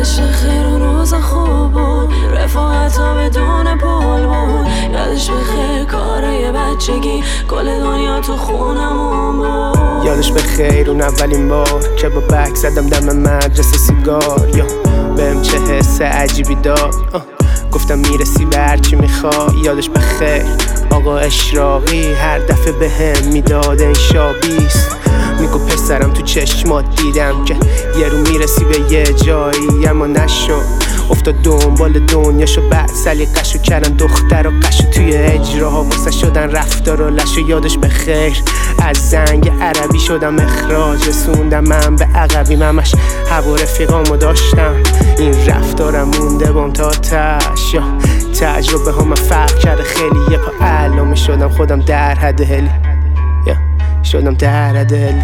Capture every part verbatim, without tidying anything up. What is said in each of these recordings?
یادش بخیر اون روز خوب بود، رفاقت ها بدون پول بود. یادش بخیر کارای بچگی، کل دنیا تو خونمون بود. یادش بخیر اون اولین بار که با بک زدم دم مدرسه سیگار، یا بهم چه حس عجیبی داد، گفتم میرسی به هرچی میخوای. یادش بخیر آقا اشراقی هر دفعه به هم میداد این شابیست، میگو پسرم تو چشمات دیدم که یه رو میرسی به یه جایی، اما نشد. افتاد دنبال دنیاشو بعد سلیقه‌شو کردن دختر و قشو توی اجراها واسه شدن رفتار و لشو. یادش بخیر از زنگ عربی شدم اخراج، رسوندم من به عقبی ممش هوا رفیقامو داشتم. این رفتارم مونده بام تا تش، یا تجربه ها من فرق کرده خیلی. یه پا علامه شدم خودم در حد هلی، یا شدم در حد هلی.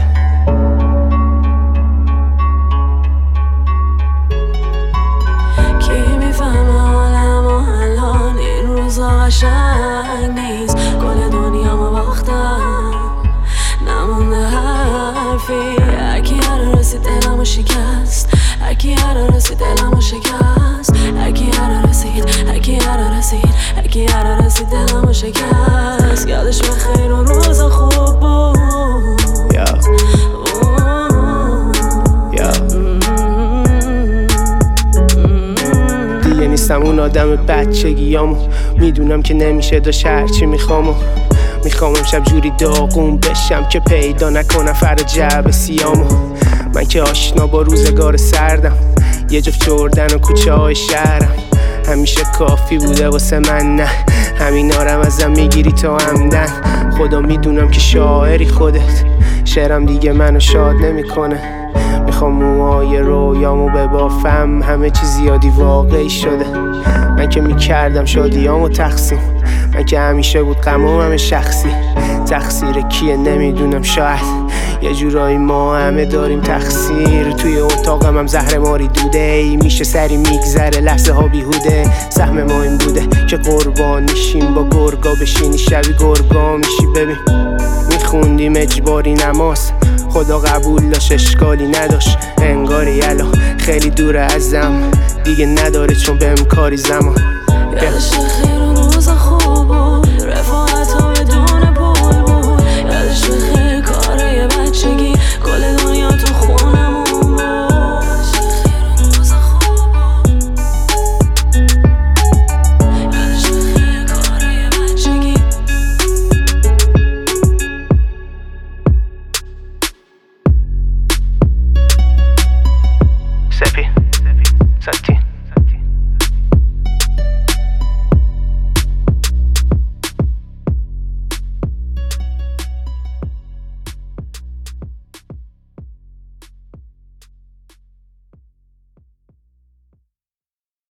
قشنگ نیست کل دنیا ما باختم، نمونده حرفی. هرکی هر رسید دلمو شکست، هرکی هر رسید دلمو شکست، هرکی هر رسید، هرکی هر رسید، هرکی هر رسید دلمو شکست. یادش بخیر اون روز خوب بود. دیگه نیستم اون آدم بچگیامو، میدونم که نمیشه داشت هرچی میخوامو. میخوام امشب جوری داغون بشم که پیدا نکنم فردا جعب سیامو. من که آشنا با روزگار سردم، یه جفت جردن و کوچه های شهرم همیشه کافی بوده واسه من. نه همین آرم ازم میگیری تا همدن، خدا میدونم که شاعری خودت، شعرم دیگه منو شاد نمیکنه. میخوام موهای رویامو ببافم، همه چی زیادی واقعی شده. من که میکردم شادیامو تقسیم، من که همیشه بود غمم همه شخصی. تقصیر کیه نمیدونم، شاید یه جورایی ما همه داریم تقصیر. توی اتاقم هم زهر ماری دوده ای، میشه سری میگذره لحظه ها بیهوده. سهم ما این بوده که قربان میشیم با گرگا بشینی شبی گرگا میشی. ببین میخوندیم اجباری نماز، خدا قبول داشت اشکالی نداشت. انگاری الان خیلی دوره ازم، دیگه نداره چون بهم کاری زمان. یادش